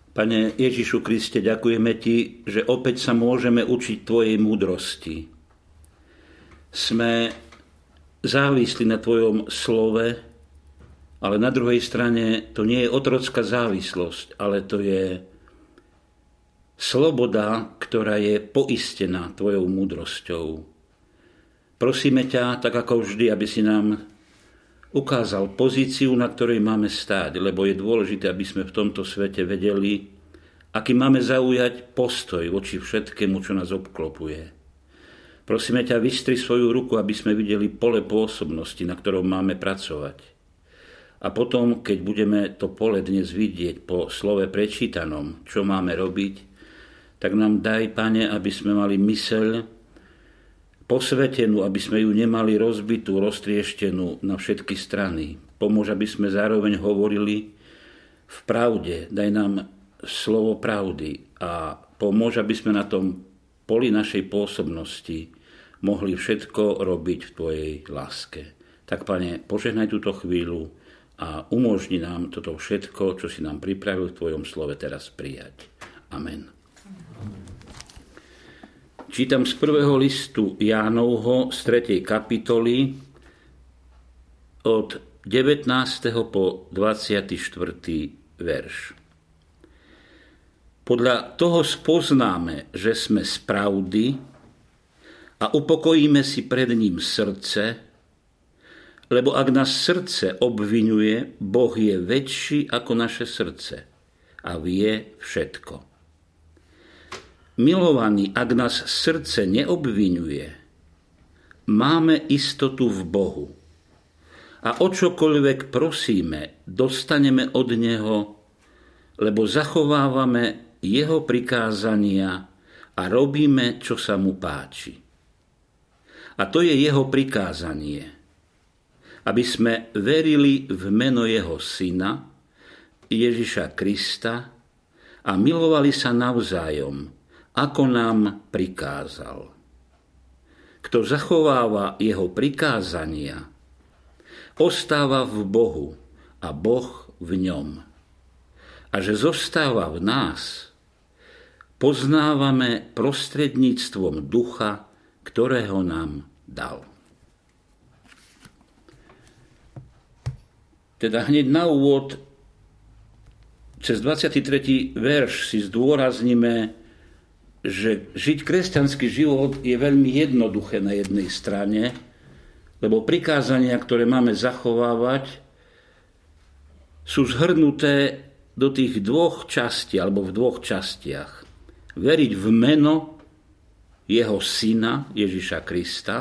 Pane Ježišu Kriste, ďakujeme Ti, že opäť sa môžeme učiť Tvojej múdrosti. Sme závislí na Tvojom slove, ale na druhej strane to nie je otrocká závislosť, ale to je sloboda, ktorá je poistená Tvojou múdrosťou. Prosíme ťa, tak ako vždy, aby si nám ukázal pozíciu, na ktorej máme stáť, lebo je dôležité, aby sme v tomto svete vedeli, aký máme zaujať postoj voči všetkému, čo nás obklopuje. Prosíme ťa, vystri svoju ruku, aby sme videli pole pôsobnosti, na ktorom máme pracovať. A potom, keď budeme to pole dnes vidieť po slove prečítanom, čo máme robiť, tak nám daj, Pane, aby sme mali myseľ posvetenú, aby sme ju nemali rozbitú, roztrieštenú na všetky strany. Pomôž, aby sme zároveň hovorili v pravde. Daj nám slovo pravdy a pomôž, aby sme na tom poli našej pôsobnosti mohli všetko robiť v Tvojej láske. Tak, Pane, požehnaj túto chvíľu a umožni nám toto všetko, čo si nám pripravil v Tvojom slove, teraz prijať. Amen. Čítam z prvého listu Jánovho z 3. kapitoly od 19. po 24. verš. Podľa toho spoznáme, že sme z pravdy a upokojíme si pred ním srdce, lebo ak nás srdce obviňuje, Boh je väčší ako naše srdce a vie všetko. Milovaní, ak nás srdce neobviňuje, máme istotu v Bohu. A o čokoľvek prosíme, dostaneme od Neho, lebo zachovávame Jeho prikázania a robíme, čo sa mu páči. A to je Jeho prikázanie, aby sme verili v meno Jeho Syna, Ježiša Krista, a milovali sa navzájom, ako nám prikázal. Kto zachováva jeho prikázania, ostáva v Bohu a Boh v ňom. A že zostáva v nás, poznávame prostredníctvom ducha, ktorého nám dal. Teda hneď na úvod, cez 23. verš si zdôrazníme, že žiť kresťanský život je veľmi jednoduché na jednej strane, lebo prikázania, ktoré máme zachovávať, sú zhrnuté do tých dvoch častí, alebo v dvoch častiach. Veriť v meno Jeho Syna, Ježiša Krista,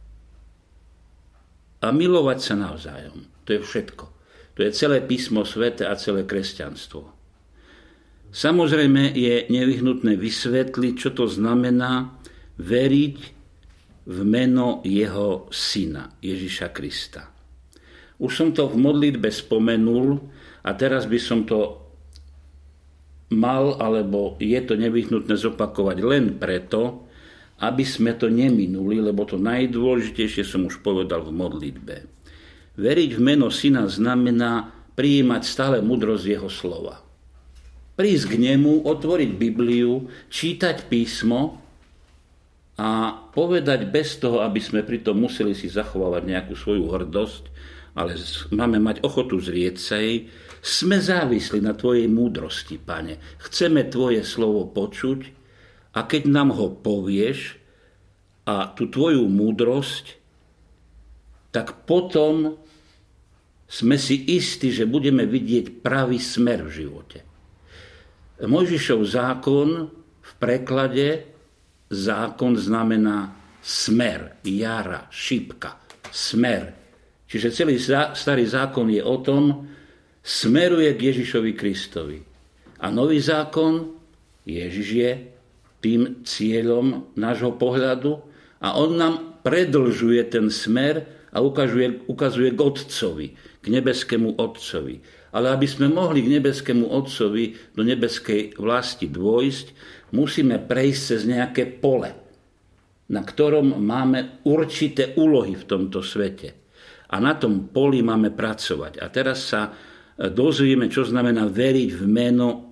a milovať sa navzájom. To je všetko. To je celé písmo sväté a celé kresťanstvo. Samozrejme je nevyhnutné vysvetliť, čo to znamená veriť v meno Jeho Syna, Ježiša Krista. Už som to v modlitbe spomenul a teraz by som to mal, alebo je to nevyhnutné zopakovať len preto, aby sme to neminuli, lebo to najdôležitejšie som už povedal v modlitbe. Veriť v meno Syna znamená prijímať stále múdrosť Jeho slova. Prísť k nemu, otvoriť Bibliu, čítať písmo a povedať bez toho, aby sme pritom museli si zachovávať nejakú svoju hrdosť, ale máme mať ochotu zrieť sa jej. Sme závislí na Tvojej múdrosti, Pane. Chceme Tvoje slovo počuť a keď nám ho povieš a tú Tvoju múdrosť, tak potom sme si istí, že budeme vidieť pravý smer v živote. Mojžišov zákon v preklade zákon znamená smer, jara, šipka, smer. Čiže celý starý zákon je o tom, smeruje k Ježišovi Kristovi. A nový zákon, Ježiš je tým cieľom nášho pohľadu a on nám predlžuje ten smer a ukazuje k Otcovi, k nebeskému Otcovi. Ale aby sme mohli k nebeskému Otcovi do nebeskej vlasti dôjsť, musíme prejsť cez nejaké pole, na ktorom máme určité úlohy v tomto svete. A na tom poli máme pracovať. A teraz sa dozvieme, čo znamená veriť v meno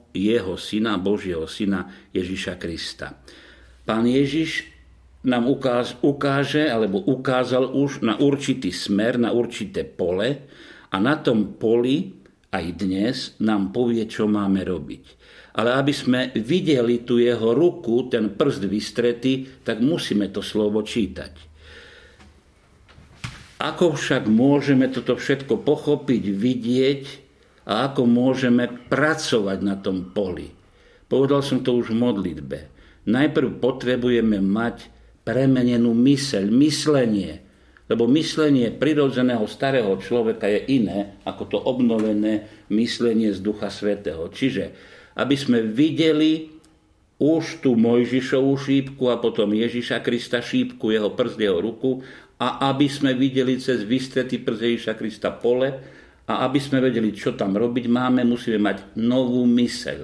jeho syna, Božieho syna Ježiša Krista. Pán Ježiš nám ukáže alebo ukázal už na určitý smer, na určité pole a na tom poli aj dnes nám povie, čo máme robiť. Ale aby sme videli tu jeho ruku, ten prst vystretý, tak musíme to slovo čítať. Ako však môžeme toto všetko pochopiť, vidieť a ako môžeme pracovať na tom poli? Povedal som to už v modlitbe. Najprv potrebujeme mať premenenú myseľ, myslenie. Lebo myslenie prirodzeného starého človeka je iné ako to obnovené myslenie z Ducha Svätého. Čiže aby sme videli už tú Mojžišovú šípku a potom Ježiša Krista šípku, jeho prst, jeho ruku a aby sme videli cez vystretý prst Ježiša Krista pole a aby sme vedeli, čo tam robiť máme, musíme mať novú myseľ.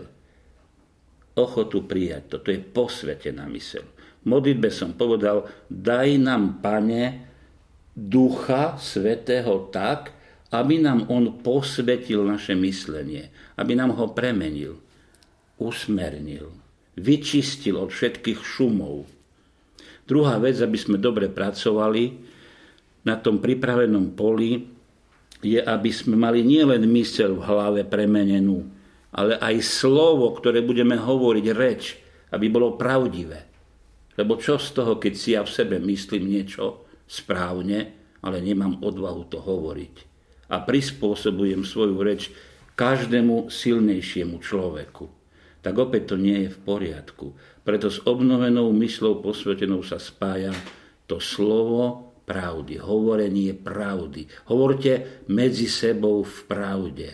Ochotu prijať to. To je posvetená myseľ. V modlitbe som povedal, daj nám, Pane, Ducha Svätého tak, aby nám on posvetil naše myslenie, aby nám ho premenil, usmernil, vyčistil od všetkých šumov. Druhá vec, aby sme dobre pracovali na tom pripravenom poli, je, aby sme mali nielen myseľ v hlave premenenú, ale aj slovo, ktoré budeme hovoriť, reč, aby bolo pravdivé. Lebo čo z toho, keď si ja v sebe myslím niečo správne, ale nemám odvahu to hovoriť. A prispôsobujem svoju reč každému silnejšiemu človeku. Tak opäť to nie je v poriadku. Preto s obnovenou mysľou posvetenou sa spája to slovo pravdy, hovorenie pravdy. Hovorte medzi sebou v pravde.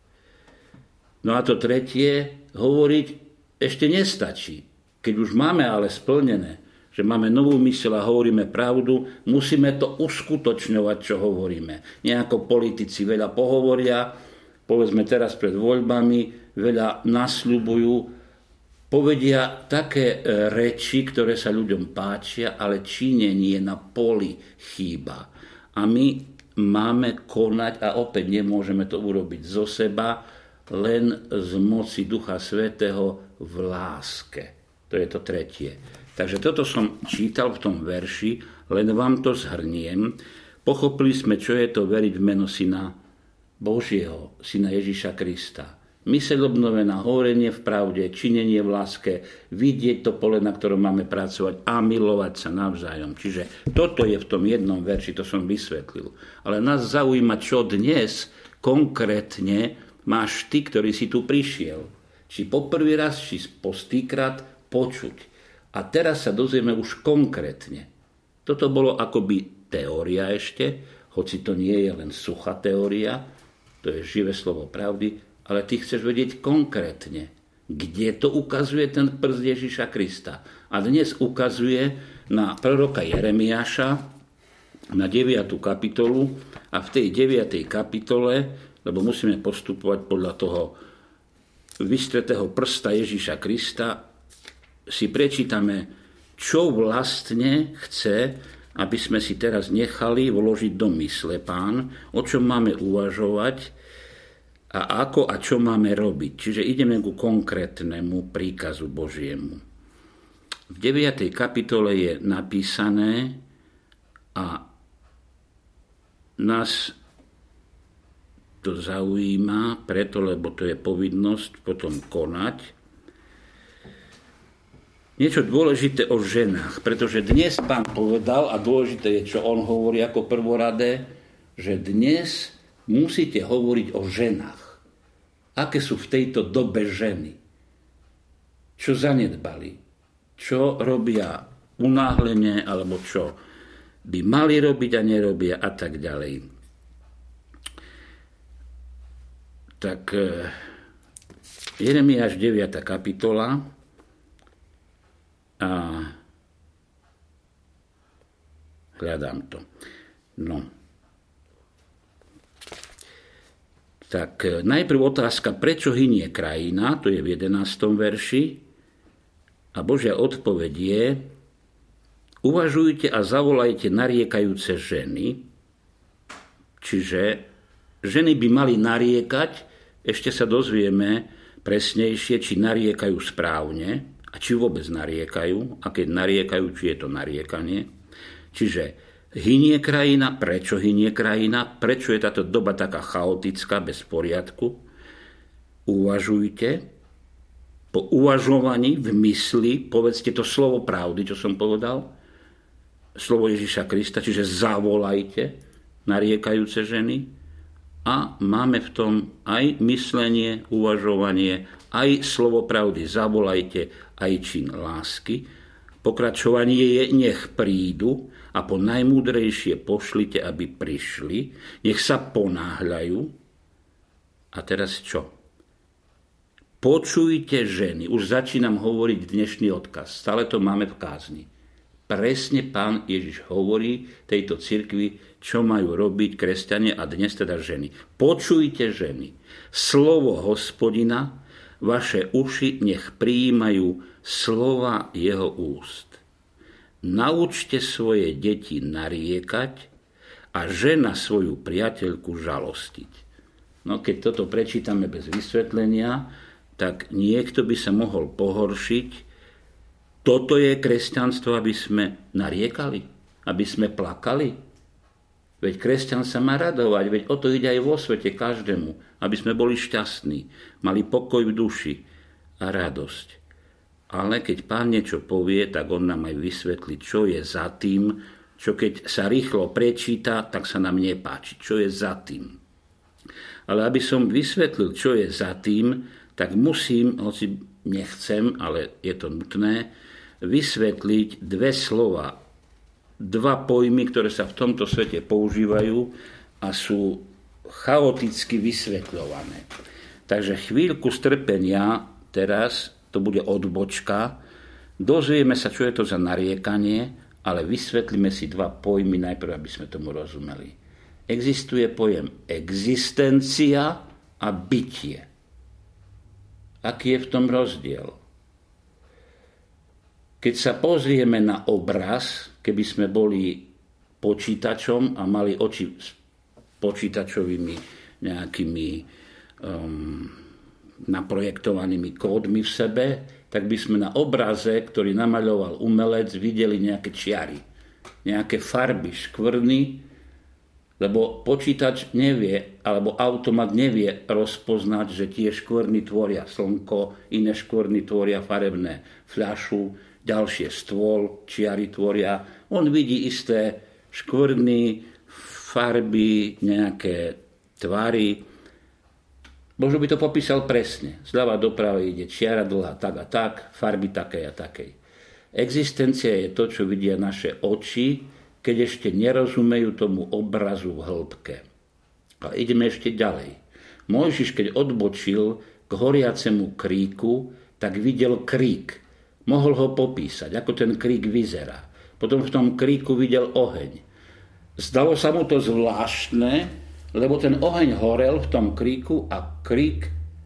No a to tretie, hovoriť ešte nestačí. Keď už máme ale splnené, že máme novú myseľ a hovoríme pravdu, musíme to uskutočňovať, čo hovoríme. Nejako politici veľa pohovoria, povedzme teraz pred voľbami, veľa nasľubujú, povedia také reči, ktoré sa ľuďom páčia, ale činenie na poli chýba. A my máme konať, a opäť nemôžeme to urobiť zo seba, len z moci Ducha Svätého v láske. To je to tretie. Takže toto som čítal v tom verši, len vám to zhrniem. Pochopili sme, čo je to veriť v meno Syna Božieho, Syna Ježiša Krista. Myseľ obnovená, hovorenie v pravde, činenie v láske, vidieť to pole, na ktorom máme pracovať a milovať sa navzájom. Čiže toto je v tom jednom verši, to som vysvetlil. Ale nás zaujíma, čo dnes konkrétne máš ty, ktorý si tu prišiel. Či po prvý raz, či po stýkrát počuť. A teraz sa dozvieme už konkrétne. Toto bolo akoby teória ešte, hoci to nie je len suchá teória, to je živé slovo pravdy, ale ty chceš vedieť konkrétne, kde to ukazuje ten prst Ježiša Krista. A dnes ukazuje na proroka Jeremiáša, na 9. kapitolu, a v tej 9. kapitole, lebo musíme postupovať podľa toho vystretého prsta Ježiša Krista, si prečítame, čo vlastne chce, aby sme si teraz nechali vložiť do mysle Pán, o čom máme uvažovať a ako a čo máme robiť. Čiže ideme ku konkrétnemu príkazu Božiemu. V 9. kapitole je napísané a nás to zaujíma, preto, lebo to je povinnosť potom konať. Niečo dôležité o ženách, pretože dnes Pán povedal, a dôležité je, čo on hovorí ako prvoradé, že dnes musíte hovoriť o ženách. Aké sú v tejto dobe ženy? Čo zanedbali? Čo robia unáhlene, alebo čo by mali robiť a nerobia a tak ďalej. Tak Jeremiáš 9. kapitola a hľadám to. No. Tak najprv otázka, prečo hynie krajina, to je v 11. verši. A Božia odpoveď je, uvažujte a zavolajte nariekajúce ženy, čiže ženy by mali nariekať, ešte sa dozvieme, presnejšie, či nariekajú správne a či vôbec nariekajú, a keď nariekajú, či je to nariekanie. Čiže hynie krajina, prečo hynie krajina, prečo je táto doba taká chaotická, bez poriadku. Uvažujte, po uvažovaní v mysli, povedzte to slovo pravdy, čo som povedal, slovo Ježiša Krista, čiže zavolajte nariekajúce ženy a máme v tom aj myslenie, uvažovanie, aj slovo pravdy, zavolajte, aj čin lásky. Pokračovanie je, nech prídu a po najmúdrejšie pošlite, aby prišli, nech sa ponáhľajú. A teraz čo? Počujte ženy, už začínam hovoriť dnešný odkaz, stále to máme v kázni. Presne Pán Ježiš hovorí tejto cirkvi, čo majú robiť kresťania a dnes teda ženy. Počujte ženy, slovo Hospodina, vaše uši nech prijímajú slova jeho úst. Naučte svoje deti nariekať a žena svoju priateľku žalostiť. No keď toto prečítame bez vysvetlenia, tak niekto by sa mohol pohoršiť. Toto je kresťanstvo, aby sme nariekali, aby sme plakali. Veď kresťan sa má radovať, veď o to ide aj vo svete každému, aby sme boli šťastní, mali pokoj v duši a radosť. Ale keď Pán niečo povie, tak on nám aj vysvetlí, čo je za tým, čo keď sa rýchlo prečíta, tak sa nám nepáči, čo je za tým. Ale aby som vysvetlil, čo je za tým, tak musím, hoci nechcem, ale je to nutné, vysvetliť dve slova, dva pojmy, ktoré sa v tomto svete používajú a sú chaoticky vysvetľované. Takže chvíľku strpenia, teraz to bude odbočka, dozvieme sa, čo je to za nariekanie, ale vysvetlíme si dva pojmy najprv, aby sme tomu rozumeli. Existuje pojem existencia a bytie. Aký je v tom rozdiel? Keď sa pozrieme na obraz, keby sme boli počítačom a mali oči s počítačovými nejakými naprojektovanými kódmi v sebe, tak by sme na obraze, ktorý namaľoval umelec, videli nejaké čiary, nejaké farby, škvrny, lebo počítač nevie, alebo automat nevie rozpoznať, že tie škvrny tvoria slnko, iné škvrny tvoria farebné fľašu, ďalšie stôl, čiary tvoria. On vidí isté škvrny, farby, nejaké tvary. Možno by to popísal presne. Zľava doprava ide čiara dlhá tak a tak, farby takej a takej. Existencia je to, čo vidia naše oči, keď ešte nerozumejú tomu obrazu v hĺbke. Ale ideme ešte ďalej. Mojžiš, keď odbočil k horiacemu kríku, tak videl krík. Mohol ho popísať, ako ten krík vyzerá. Potom v tom kríku videl oheň. Zdalo sa mu to zvláštne, lebo ten oheň horel v tom kríku a krík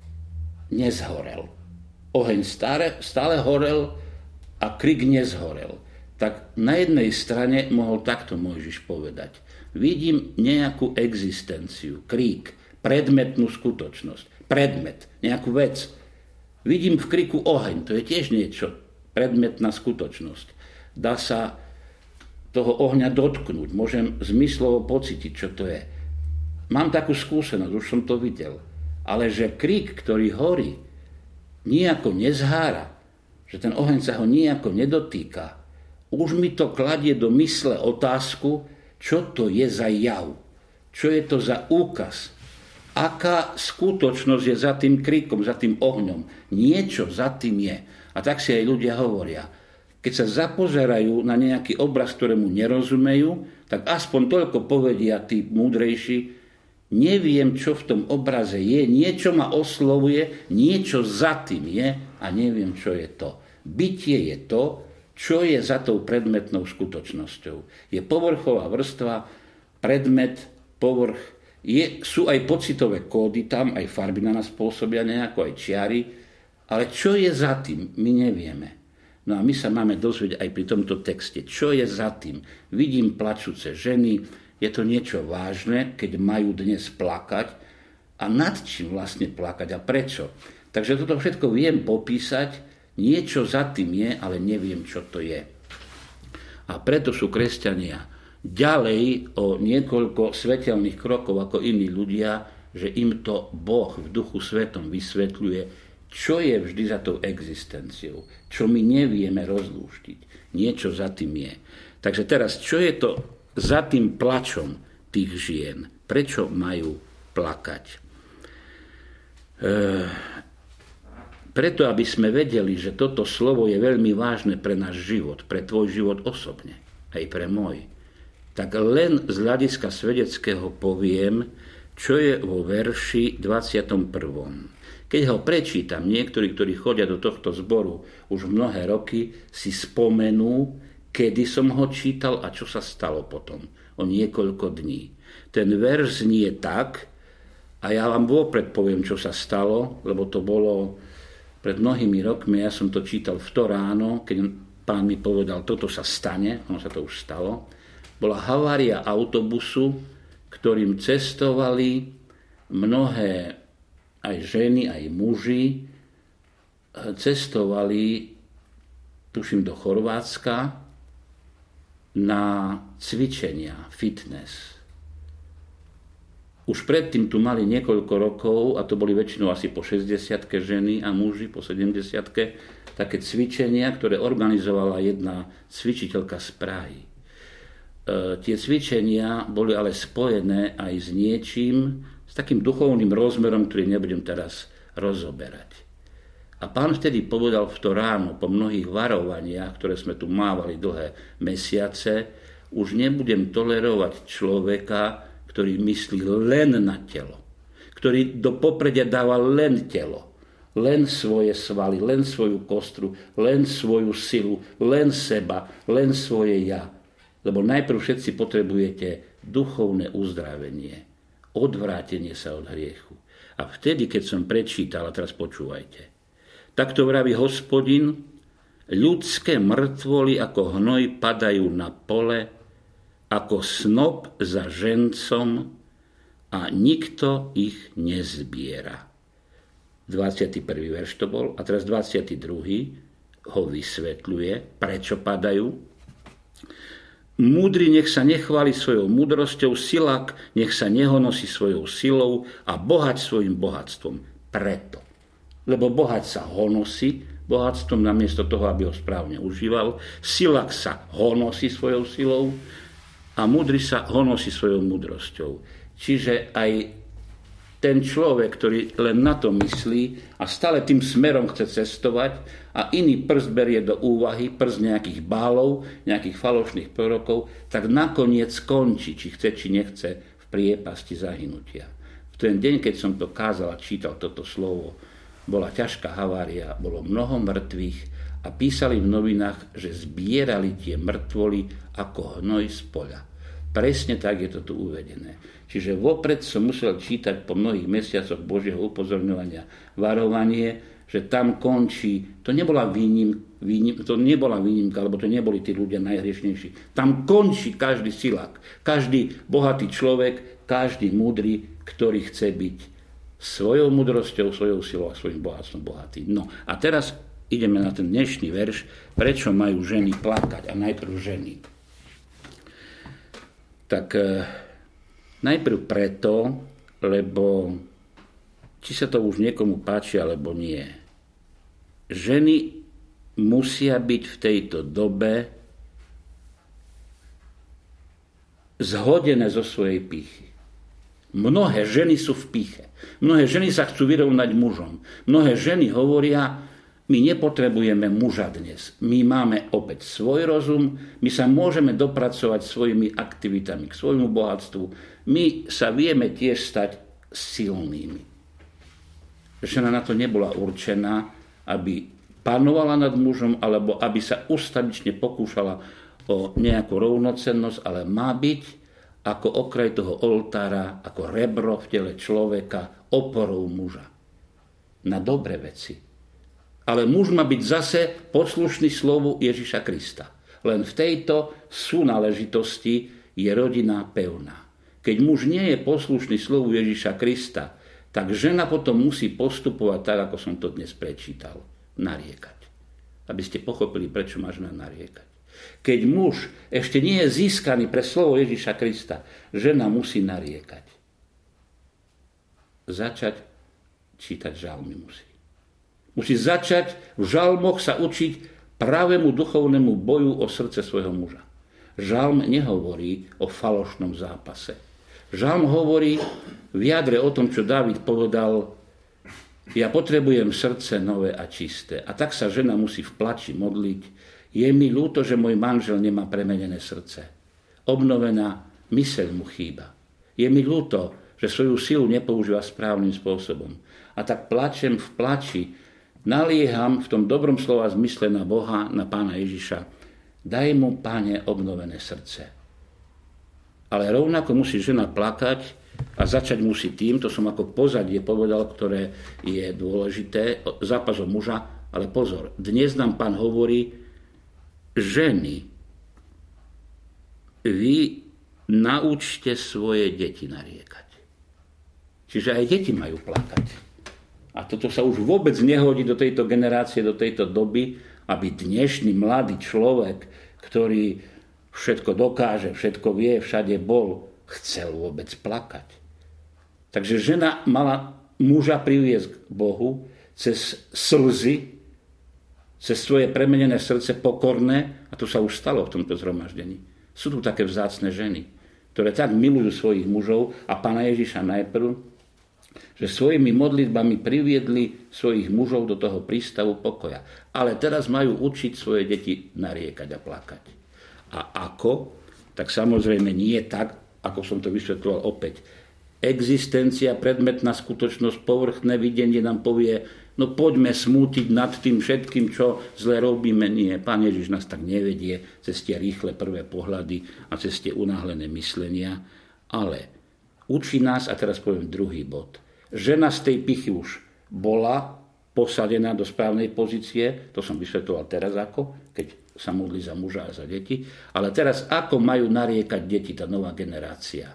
nezhorel. Oheň stále horel a krík nezhorel. Tak na jednej strane mohol takto Mojžiš povedať. Vidím nejakú existenciu, krík, predmetnú skutočnosť, predmet, nejakú vec. Vidím v kríku oheň, to je tiež niečo, predmetná skutočnosť. Dá sa toho ohňa dotknúť, môžem zmyslovo pocítiť, čo to je. Mám takú skúsenosť, už som to videl, ale že krík, ktorý horí, nijako nezhára, že ten oheň sa ho nijako nedotýka, už mi to kladie do mysle otázku, čo to je za jav, čo je to za úkaz, aká skutočnosť je za tým kríkom, za tým ohňom. Niečo za tým je. A tak si aj ľudia hovoria. Keď sa zapozerajú na nejaký obraz, ktorému nerozumejú, tak aspoň toľko povedia tí múdrejší, neviem, čo v tom obraze je, niečo ma oslovuje, niečo za tým je a neviem, čo je to. Bytie je to, čo je za tou predmetnou skutočnosťou. Je povrchová vrstva, predmet, povrch, sú aj pocitové kódy tam, aj farby na nás pôsobia nejako, aj čiary, ale čo je za tým, my nevieme. No a my sa máme dozvedieť aj pri tomto texte, čo je za tým. Vidím plačúce ženy, je to niečo vážne, keď majú dnes plakať. A nad čím vlastne plakať a prečo? Takže toto všetko viem popísať, niečo za tým je, ale neviem, čo to je. A preto sú kresťania ďalej o niekoľko svetelných krokov ako iní ľudia, že im to Boh v Duchu Svetom vysvetľuje, čo je vždy za tou existenciou, čo my nevieme rozlúštiť. Niečo za tým je. Takže teraz, čo je to za tým plačom tých žien? Prečo majú plakať? Preto, aby sme vedeli, že toto slovo je veľmi vážne pre náš život, pre tvoj život osobne, aj pre môj, tak len z hľadiska svedeckého poviem, čo je vo verši 21. Keď ho prečítam, niektorí, ktorí chodia do tohto zboru už mnohé roky, si spomenú, kedy som ho čítal a čo sa stalo potom, o niekoľko dní. Ten verš znie tak, a ja vám vopred poviem, čo sa stalo, lebo to bolo pred mnohými rokmi, ja som to čítal v to ráno, keď pán mi povedal, toto sa stane, ono sa to už stalo. Bola havária autobusu, ktorým cestovali mnohé aj ženy, aj muži, cestovali, tuším, do Chorvátska na cvičenia, fitness. Už predtým tu mali niekoľko rokov, a to boli väčšinou asi po 60-ke ženy a muži, po 70-ke, také cvičenia, ktoré organizovala jedna cvičiteľka z Prahy. Tie cvičenia boli ale spojené aj s niečím, s takým duchovným rozmerom, ktorý nebudem teraz rozoberať. A pán vtedy povedal v to ráno, po mnohých varovaniach, ktoré sme tu mávali dlhé mesiace, už nebudem tolerovať človeka, ktorý myslí len na telo, ktorý do popredia dáva len telo, len svoje svaly, len svoju kostru, len svoju silu, len seba, len svoje ja. Lebo najprv všetci potrebujete duchovné uzdravenie, odvrátenie sa od hriechu. A vtedy, keď som prečítal, a teraz počúvajte, takto vraví Hospodin, ľudské mŕtvoly ako hnoj padajú na pole, ako snop za žencom a nikto ich nezbiera. 21. verš to bol, a teraz 22. ho vysvetľuje, prečo padajú. Múdry nech sa nechváli svojou múdrosťou, silák nech sa nehonosí svojou silou a bohač svojim bohatstvom. Preto. Lebo bohač sa honosí bohatstvom namiesto toho, aby ho správne užíval. Silák sa honosí svojou silou a múdry sa honosí svojou múdrosťou. Čiže aj ten človek, ktorý len na to myslí a stále tým smerom chce cestovať a iný prst berie do úvahy, prst nejakých bálov, nejakých falošných prorokov, tak nakoniec skončí, či chce, či nechce, v priepasti zahynutia. V ten deň, keď som to kázal a čítal toto slovo, bola ťažká havária, bolo mnoho mŕtvych a písali v novinách, že zbierali tie mŕtvoly ako hnoj z poľa. Presne tak je to tu uvedené. Čiže vopred som musel čítať po mnohých mesiacoch Božieho upozorňovania varovanie, že tam končí, to nebola výnimka, lebo to neboli tí ľudia najhriešnejší. Tam končí každý silák, každý bohatý človek, každý múdry, ktorý chce byť svojou múdrosťou, svojou silou a svojím bohatstvom bohatý. No a teraz ideme na ten dnešný verš, prečo majú ženy plakať, a najprv ženy. Tak najprv preto, lebo či sa to už niekomu páči, alebo nie. Ženy musia byť v tejto dobe zhodené zo svojej pýchy. Mnohé ženy sú v pýche. Mnohé ženy sa chcú vyrovnať mužom. Mnohé ženy hovoria, my nepotrebujeme muža dnes. My máme opäť svoj rozum, my sa môžeme dopracovať svojimi aktivitami k svojmu bohatstvu. My sa vieme tiež stať silnými. Žena na to nebola určená, aby panovala nad mužom, alebo aby sa ustavične pokúšala o nejakú rovnocennosť, ale má byť ako okraj toho oltára, ako rebro v tele človeka, oporou muža. Na dobré veci. Ale muž má byť zase poslušný slovu Ježiša Krista. Len v tejto súnáležitosti je rodina pevná. Keď muž nie je poslušný slovu Ježiša Krista, tak žena potom musí postupovať tak, ako som to dnes prečítal. Nariekať. Aby ste pochopili, prečo má žena nariekať. Keď muž ešte nie je získaný pre slovo Ježiša Krista, žena musí nariekať. Začať čítať žalmy musí. Musí začať v žalmoch sa učiť pravému duchovnému boju o srdce svojho muža. Žalm nehovorí o falošnom zápase. Žalm hovorí v jadre o tom, čo Dávid povedal: ja potrebujem srdce nové a čisté. A tak sa žena musí v plači modliť. Je mi ľúto, že môj manžel nemá premenené srdce. Obnovená myseľ mu chýba. Je mi ľúto, že svoju silu nepoužíva správnym spôsobom. A tak plačem v plači, nalieham v tom dobrom slova zmysle na Boha, na Pána Ježiša. Daj mu, Pane, obnovené srdce. Ale rovnako musí žena plakať a začať musí tým, to som ako pozadie povedal, ktoré je dôležité, zápasom muža, ale pozor, dnes nám Pán hovorí: ženy, vy naučte svoje deti nariekať. Čiže aj deti majú plakať. A toto sa už vôbec nehodí do tejto generácie, do tejto doby, aby dnešný mladý človek, ktorý všetko dokáže, všetko vie, všade bol, chcel vôbec plakať. Takže žena mala muža priviesť k Bohu cez slzy, cez svoje premenené srdce pokorné, a to sa už stalo v tomto zhromaždení. Sú tu také vzácne ženy, ktoré tak milujú svojich mužov a Pána Ježiša najprv, že svojimi modlitbami priviedli svojich mužov do toho prístavu pokoja. Ale teraz majú učiť svoje deti nariekať a plakať. A ako? Tak samozrejme nie tak, ako som to vysvetľoval opäť. Existencia, predmetná skutočnosť, povrchné videnie nám povie: no poďme smútiť nad tým všetkým, čo zle robíme. Nie, Pán Ježiš nás tak nevedie cez tie rýchle prvé pohľady a cez tie unáhlené myslenia. Ale učí nás, a teraz poviem druhý bod. Žena z tej pichy už bola posadená do správnej pozície, to som vysvetľoval teraz ako, keď sa modlí za muža a za deti, ale teraz ako majú nariekať deti, tá nová generácia.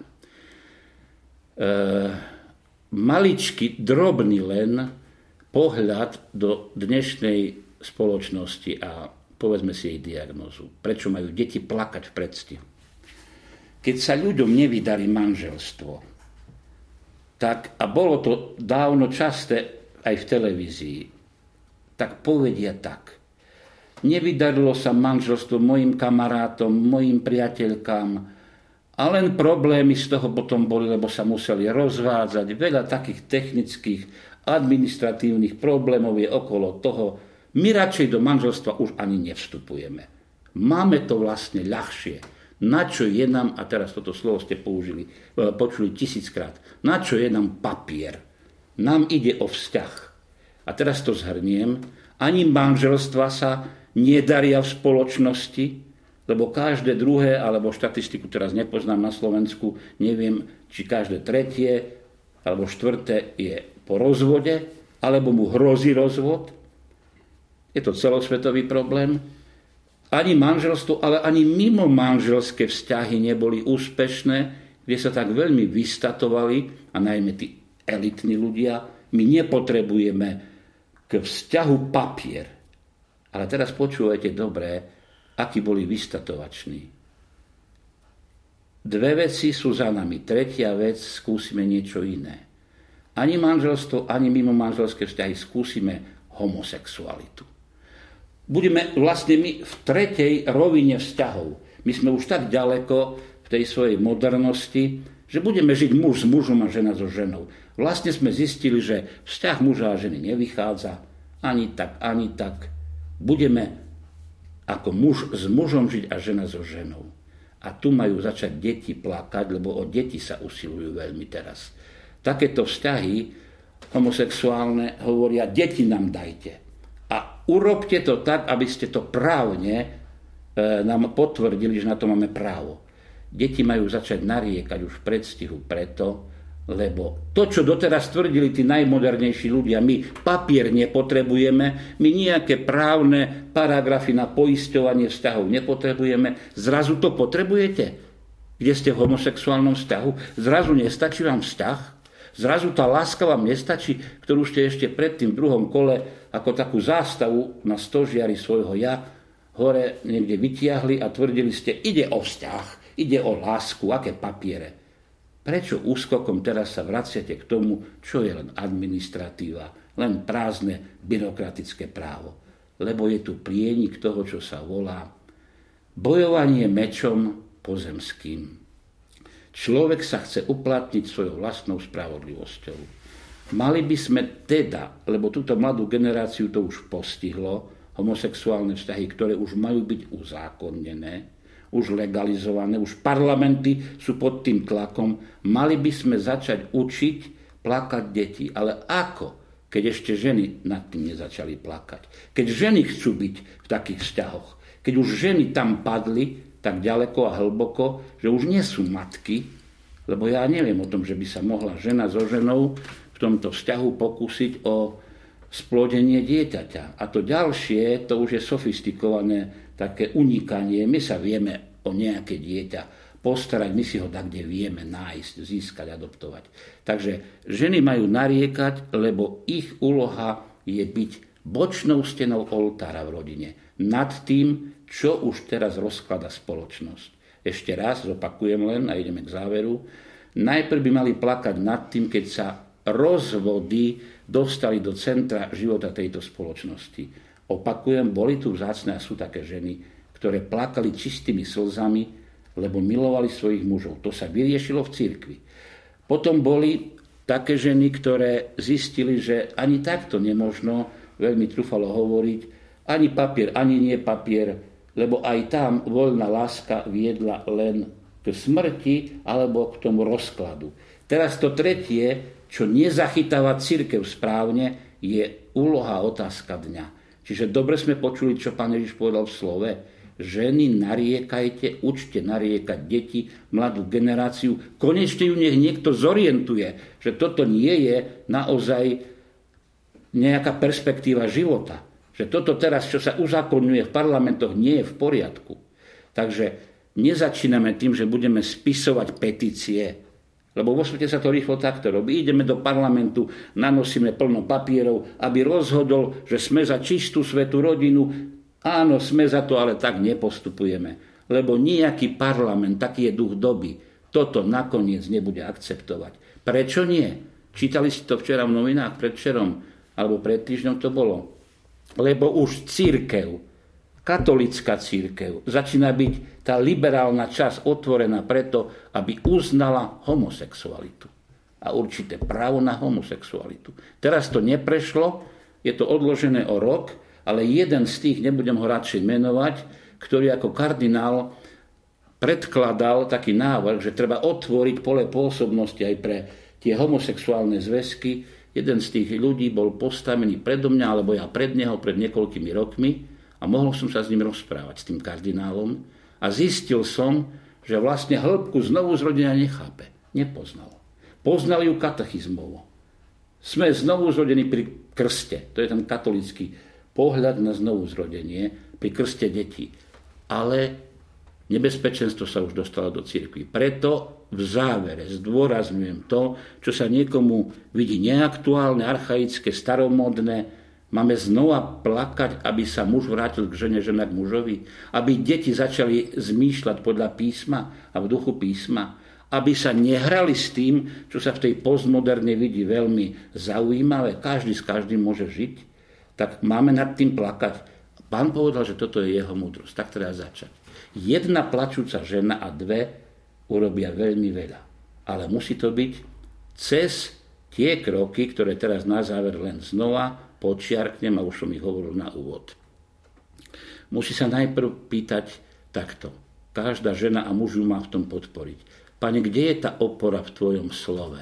Maličký, drobný len pohľad do dnešnej spoločnosti a povedzme si jej diagnózu. Prečo majú deti plakať v predstihu? Keď sa ľuďom nevydarí manželstvo, tak, a bolo to dávno časté aj v televízii, tak povedia tak: nevydarilo sa manželstvo mojim kamarátom, mojim priateľkám a len problémy z toho potom boli, lebo sa museli rozvádzať. Veľa takých technických, administratívnych problémov je okolo toho. My radšej do manželstva už ani nevstupujeme. Máme to vlastne ľahšie. Na čo je nám, a teraz toto slovo ste počuli 1000-krát, na čo je nám papier? Nám ide o vzťah. A teraz to zhrniem. Ani manželstva sa nedaria v spoločnosti, lebo každé druhé, alebo štatistiku teraz nepoznám na Slovensku, neviem, či každé tretie alebo štvrté je po rozvode, alebo mu hrozí rozvod. Je to celosvetový problém. Ani manželstvo, ale ani mimo manželské vzťahy neboli úspešné, kde sa tak veľmi vystatovali, a najmä tí elitní ľudia. My nepotrebujeme k vzťahu papier. Ale teraz počúvajte dobre, akí boli vystatovační. Dve veci sú za nami. Tretia vec, skúsime niečo iné. Ani manželstvo, ani mimo manželské vzťahy skúsime homosexualitu. Budeme vlastne my v tretej rovine vzťahov. My sme už tak ďaleko v tej svojej modernosti, že budeme žiť muž s mužom a žena so ženou. Vlastne sme zistili, že vzťah muža a ženy nevychádza ani tak. Budeme ako muž s mužom žiť a žena so ženou. A tu majú začať deti plakať, lebo o deti sa usilujú veľmi teraz. Takéto vzťahy homosexuálne hovoria: deti nám dajte. A urobte to tak, aby ste to právne nám potvrdili, že na to máme právo. Deti majú začať nariekať už v predstihu preto, lebo to, čo doteraz tvrdili tí najmodernejší ľudia, my papier nepotrebujeme, my nejaké právne paragrafy na poisťovanie vzťahov nepotrebujeme, zrazu to potrebujete? Kde ste v homosexuálnom vzťahu? Zrazu nestačí vám vzťah? Zrazu tá láska vám nestačí, ktorú ste ešte pred tým druhom kole ako takú zástavu na stožiari svojho ja hore niekde vytiahli a tvrdili ste, ide o vzťah, ide o lásku, aké papiere. Prečo úskokom teraz sa vraciate k tomu, čo je len administratíva, len prázdne byrokratické právo? Lebo je tu prienik toho, čo sa volá bojovanie mečom pozemským. Človek sa chce uplatniť svojou vlastnou spravodlivosťou. Mali by sme teda, lebo túto mladú generáciu to už postihlo, homosexuálne vzťahy, ktoré už majú byť uzákonnené, už legalizované, už parlamenty sú pod tým tlakom, mali by sme začať učiť plakať deti. Ale ako, keď ešte ženy nad tým nezačali plakať? Keď ženy chcú byť v takých vzťahoch, keď už ženy tam padli tak ďaleko a hlboko, že už nie sú matky, lebo ja neviem o tom, že by sa mohla žena so ženou v tomto vzťahu pokúsiť o splodenie dieťaťa. A to ďalšie, to už je sofistikované také unikanie. My sa vieme o nejaké dieťa postarať, my si ho tak, kde vieme nájsť, získať, adoptovať. Takže ženy majú nariekať, lebo ich úloha je byť bočnou stenou oltára v rodine. Nad tým, čo už teraz rozklada spoločnosť. Ešte raz zopakujem len a ideme k záveru. Najprv by mali plakať nad tým, keď sa rozvody dostali do centra života tejto spoločnosti. Opakujem, boli tu vzácne a sú také ženy, ktoré plakali čistými slzami, lebo milovali svojich mužov. To sa vyriešilo v cirkvi. Potom boli také ženy, ktoré zistili, že ani takto nemožno, veľmi trúfalo hovoriť, ani papier, ani nie papier, lebo aj tam voľná láska viedla len k smrti alebo k tomu rozkladu. Teraz to tretie, čo nezachytáva cirkev správne, je úloha otázka dňa. Čiže dobre sme počuli, čo pán Ježiš povedal v slove. Ženy, nariekajte, učte nariekať deti, mladú generáciu. Konečne ju nech niekto zorientuje, že toto nie je naozaj nejaká perspektíva života. Že toto teraz, čo sa uzákonňuje v parlamentoch, nie je v poriadku. Takže nezačíname tým, že budeme spisovať petície, lebo vo svete sa to rýchlo takto robí. Ideme do parlamentu, nanosíme plno papierov, aby rozhodol, že sme za čistú svätú rodinu. Áno, sme za to, ale tak nepostupujeme. Lebo nejaký parlament, taký je duch doby, toto nakoniec nebude akceptovať. Prečo nie? Čítali ste to včera v novinách, predvčerom, alebo pred týždňom to bolo. Lebo už cirkev, katolická cirkev, začína byť tá liberálna časť otvorená preto, aby uznala homosexualitu a určité právo na homosexualitu. Teraz to neprešlo, je to odložené o rok, ale jeden z tých, nebudem ho radšej menovať, ktorý ako kardinál predkladal taký návrh, že treba otvoriť pole pôsobnosti aj pre tie homosexuálne zväzky. Jeden z tých ľudí bol postavený predo mňa, alebo ja pred neho pred niekoľkými rokmi a mohol som sa s ním rozprávať, s tým kardinálom a zistil som, že vlastne hĺbku znovuzrodenia nechápe, nepoznal. Poznal ju katechizmovo. Sme znovuzrodení pri krste, to je ten katolícky pohľad na znovuzrodenie, pri krste detí. Ale nebezpečenstvo sa už dostalo do cirkvi. Preto v závere zdôrazňujem to, čo sa niekomu vidí neaktuálne, archaické, staromodné. Máme znova plakať, aby sa muž vrátil k žene, žena k mužovi. Aby deti začali zmýšľať podľa písma a v duchu písma. Aby sa nehrali s tým, čo sa v tej postmoderne vidí veľmi zaujímavé. Každý s každým môže žiť. Tak máme nad tým plakať. Pán povedal, že toto je jeho múdrosť. Tak treba začať. Jedna plačúca žena a dve urobia veľmi veľa. Ale musí to byť cez tie kroky, ktoré teraz na záver len znova počiarknem a už som ich hovoril na úvod. Musí sa najprv pýtať takto. Každá žena a muž ju má v tom podporiť. Pane, kde je tá opora v tvojom slove?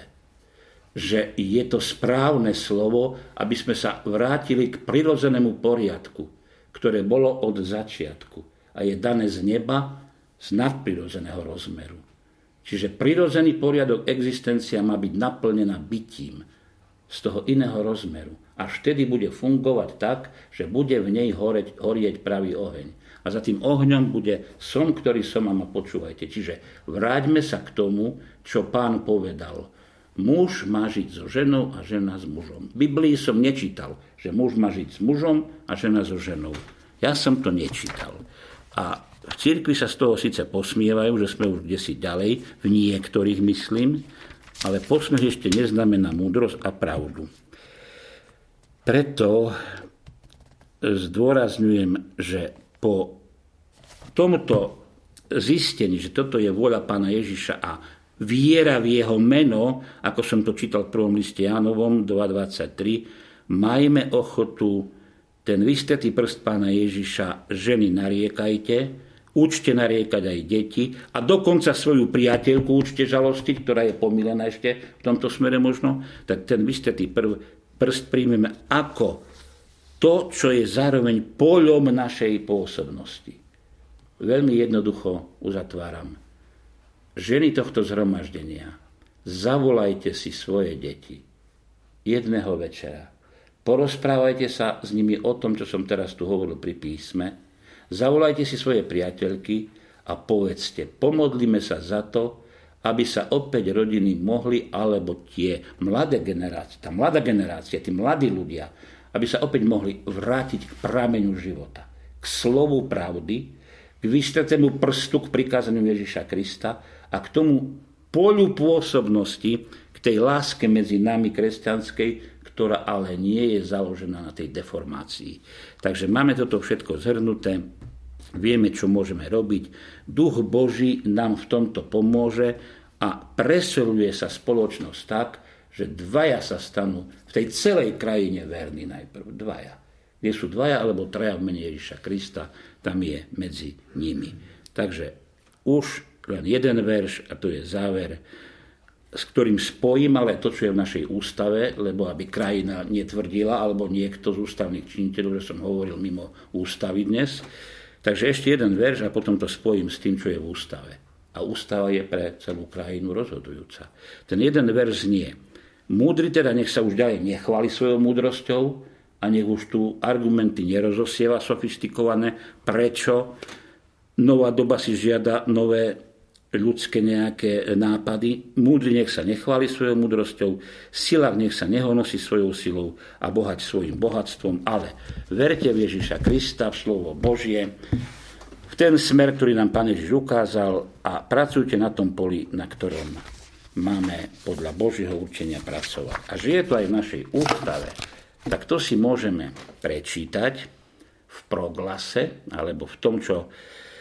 Že je to správne slovo, aby sme sa vrátili k prirodzenému poriadku, ktoré bolo od začiatku a je dané z neba z nadprirodzeného rozmeru. Čiže prirodzený poriadok existencia má byť naplnená bytím z toho iného rozmeru. Až vtedy bude fungovať tak, že bude v nej horieť pravý oheň. A za tým ohňom bude som, ktorý som a ma počúvajte. Čiže vráťme sa k tomu, čo Pán povedal. Muž má žiť so ženou a žena s mužom. V Biblii som nečítal, že muž má žiť s mužom a žena so ženou. Ja som to nečítal. A v cirkvi sa z toho síce posmievajú, že sme už kdesi ďalej, v niektorých myslím, ale posmiech ešte neznamená múdrosť a pravdu. Preto zdôrazňujem, že po tomto zistení, že toto je vôľa Pána Ježiša a viera v jeho meno, ako som to čítal v prvom liste Jánovom 2.23, majme ochotu ten vystretý prst Pána Ježiša, ženy nariekajte, učte nariekať aj deti a dokonca svoju priateľku učte žalosti, ktorá je pomílená ešte v tomto smere možno, tak ten vystretý prst príjmeme ako to, čo je zároveň poľom našej pôsobnosti. Veľmi jednoducho uzatváram. Ženy tohto zhromaždenia, zavolajte si svoje deti jedného večera. Porozprávajte sa s nimi o tom, čo som teraz tu hovoril pri písme. Zavolajte si svoje priateľky a povedzte, pomodlíme sa za to, aby sa opäť rodiny mohli, alebo tie mladé generácie, tá mladá generácia, tí mladí ľudia, aby sa opäť mohli vrátiť k prameňu života, k slovu pravdy, k vystretému prstu, k prikázaniu Ježiša Krista a k tomu poľu pôsobnosti, k tej láske medzi nami kresťanskej, ktorá ale nie je založená na tej deformácii. Takže máme toto všetko zhrnuté, vieme, čo môžeme robiť. Duch Boží nám v tomto pomôže a preseluje sa spoločnosť tak, že dvaja sa stanú v tej celej krajine verní najprv. Dvaja. Kde sú dvaja alebo traja v mene Ježiša Krista, tam je medzi nimi. Takže už len jeden verš a to je záver, s ktorým spojím ale to, čo je v našej ústave, lebo aby krajina netvrdila, alebo niekto z ústavných činiteľov, že som hovoril mimo ústavy dnes. Takže ešte jeden verš a potom to spojím s tým, čo je v ústave. A ústava je pre celú krajinu rozhodujúca. Ten jeden verš znie: múdry teda nech sa už ďalej nechváli svojou múdrosťou a nech už tu argumenty nerozosieva sofistikované, prečo nová doba si žiada nové ľudské nejaké nápady. Múdry nech sa nechváli svojou múdrosťou, silák nech sa nehonosí svojou silou a bohač svojim bohatstvom, ale verte v Ježiša Krista, v slovo Božie, v ten smer, ktorý nám Pán Ježiš ukázal a pracujte na tom poli, na ktorom máme podľa Božieho určenia pracovať. A že je to aj v našej ústave, tak to si môžeme prečítať v proglase alebo v tom, čo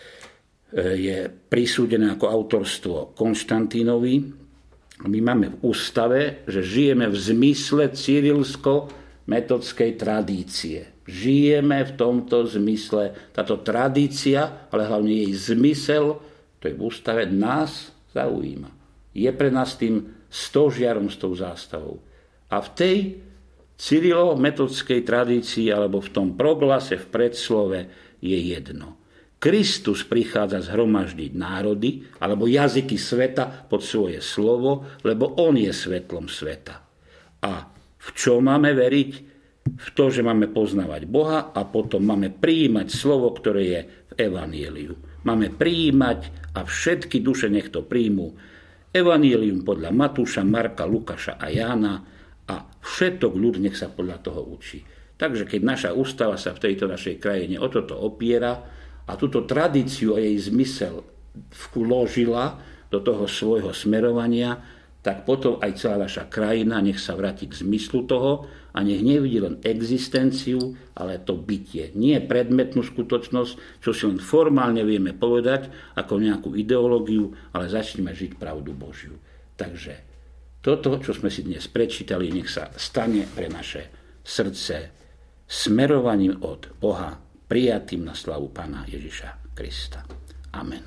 je prisúdené ako autorstvo Konštantínovi. My máme v ústave, že žijeme v zmysle cyrilsko-metodskej tradície. Žijeme v tomto zmysle. Táto tradícia, ale hlavne jej zmysel, to je v ústave, nás zaujíma. Je pre nás tým stožiarom s tou zástavou. A v tej cyrilo-metodskej tradícii alebo v tom proglase v predslove je jedno. Kristus prichádza zhromaždiť národy alebo jazyky sveta pod svoje slovo, lebo on je svetlom sveta. A v čo máme veriť? V to, že máme poznávať Boha a potom máme prijímať slovo, ktoré je v evanjeliu. Máme prijímať a všetky duše nech to príjmú. Evanjelium podľa Matúša, Marka, Lukáša a Jána a všetok ľud nech sa podľa toho učí. Takže keď naša ústava sa v tejto našej krajine o toto opiera, a túto tradíciu a jej zmysel vložila do toho svojho smerovania, tak potom aj celá naša krajina nech sa vráti k zmyslu toho a nech nevidí len existenciu, ale to bytie. Nie predmetnú skutočnosť, čo si len formálne vieme povedať ako nejakú ideológiu, ale začneme žiť pravdu Božiu. Takže toto, čo sme si dnes prečítali, nech sa stane pre naše srdce smerovaním od Boha, prijatým na slavu Pána Ježiša Krista. Amen.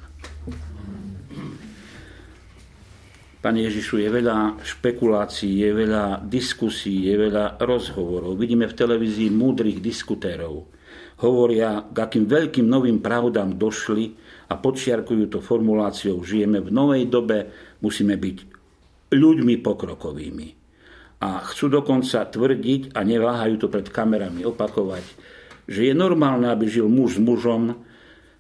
Pane Ježišu, je veľa špekulácií, je veľa diskusí, je veľa rozhovorov. Vidíme v televízii múdrych diskutérov. Hovoria, k akým veľkým novým pravdám došli a podčiarkujú to formuláciou: žijeme v novej dobe, musíme byť ľuďmi pokrokovými. A chcú dokonca tvrdiť, a neváhajú to pred kamerami opakovať, že je normálne, aby žil muž s mužom,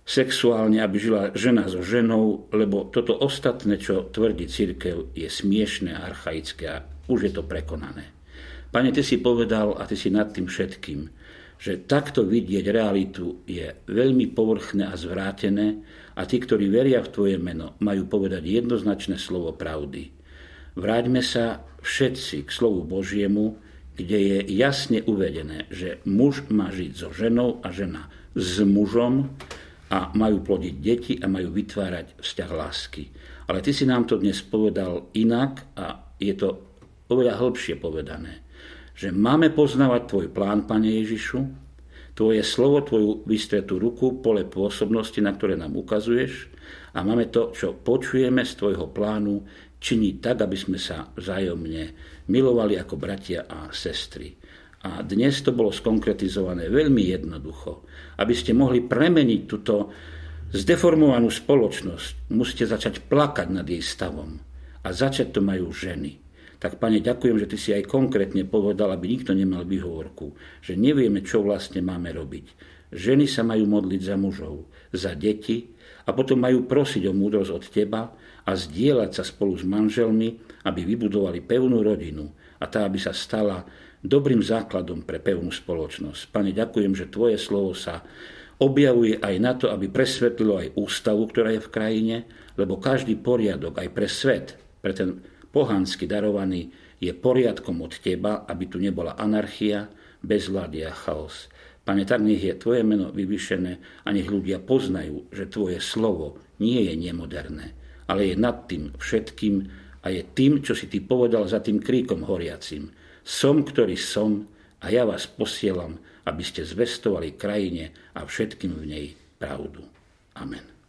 sexuálne, aby žila žena so ženou, lebo toto ostatné, čo tvrdí cirkev, je smiešné a archaické a už je to prekonané. Pane, Ty si povedal a Ty si nad tým všetkým, že takto vidieť realitu je veľmi povrchné a zvrátené a tí, ktorí veria v Tvoje meno, majú povedať jednoznačné slovo pravdy. Vráťme sa všetci k slovu Božiemu, kde je jasne uvedené, že muž má žiť so ženou a žena s mužom a majú plodiť deti a majú vytvárať vzťah lásky. Ale Ty si nám to dnes povedal inak a je to oveľa hĺbšie povedané, že máme poznávať Tvoj plán, Pane Ježišu, Tvoje slovo, Tvoju vystretú ruku, pole pôsobnosti, na ktoré nám ukazuješ a máme to, čo počujeme z Tvojho plánu, činiť tak, aby sme sa vzájomne milovali ako bratia a sestry. A dnes to bolo skonkretizované veľmi jednoducho. Aby ste mohli premeniť túto zdeformovanú spoločnosť, musíte začať plakať nad jej stavom. A začať to majú ženy. Tak, Pane, ďakujem, že Ty si aj konkrétne povedal, aby nikto nemal výhovorku, že nevieme, čo vlastne máme robiť. Ženy sa majú modliť za mužov, za deti a potom majú prosiť o múdrosť od Teba a zdieľať sa spolu s manželmi, aby vybudovali pevnú rodinu a tá, aby sa stala dobrým základom pre pevnú spoločnosť. Pane, ďakujem, že Tvoje slovo sa objavuje aj na to, aby presvetlilo aj ústavu, ktorá je v krajine, lebo každý poriadok aj pre svet, pre ten pohansky darovaný, je poriadkom od Teba, aby tu nebola anarchia, bezvlády a chaos. Pane, tak nech je Tvoje meno vyvyšené a nech ľudia poznajú, že Tvoje slovo nie je nemoderné, ale je nad tým všetkým a je tým, čo si Ty povedal za tým kríkom horiacim. Som, ktorý som a ja vás posielam, aby ste zvestovali krajine a všetkým v nej pravdu. Amen.